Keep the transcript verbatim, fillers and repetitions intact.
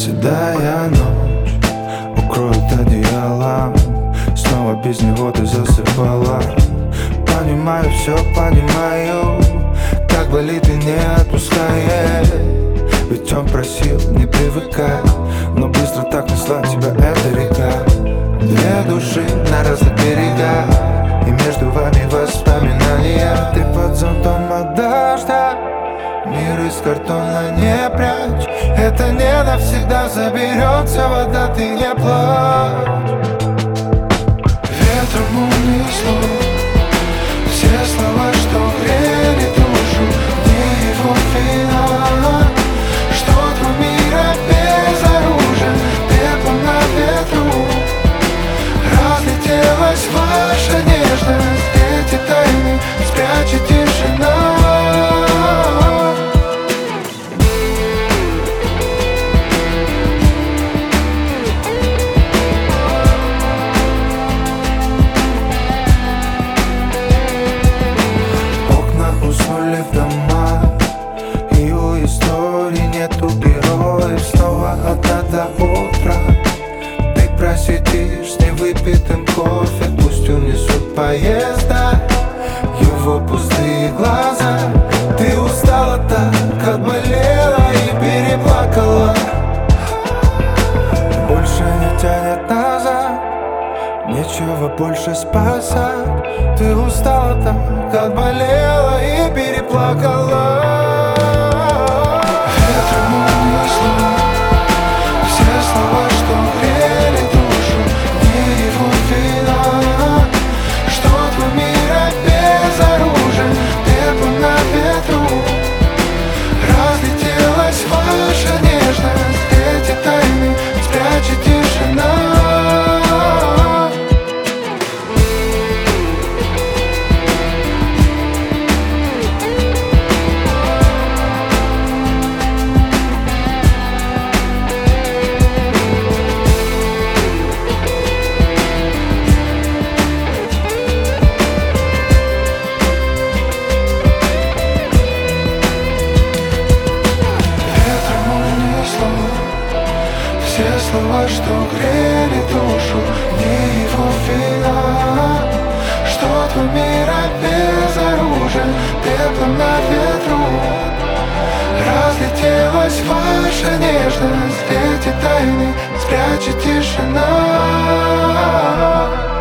Седая ночь укроет одеялом, снова без него ты засыпала. Понимаю, все понимаю, как болит и не отпускает. Ведь он просил не привыкай, но быстро так несла тебя эта река. Две души на разных берегах, и между вами воспоминания. Ты под зонтом от дождя, мир из картона не прячь. Это не навсегда заберется вода, ты не плачь. Ветром унесло все слова, что грели душу, не его вина, что твой мир безоружен, пеплом на ветру. Разлетелась ваша нежность, эти тайны спрячет тишина. Уснули в домах, и у истории нету героев. Снова одна до утра, ты просидишь с невыпитым кофе. Пусть унесут поезда его пустые глаза. Ты устала так, отболела и переплакала. Больше не тянет назад, нечего больше спасать. Ты устала так, отболела и переплакала. Ветром унесло все слова, что грели душу, не его вина, что твой мир безоружен, пеплом на ветру. Разлетелась ваша нежность, эти тайны спрячет тишина. Все слова, что грели душу, не его вина, что твой мир безоружен, пеплом на ветру. Разлетелась ваша нежность, эти тайны спрячет тишина.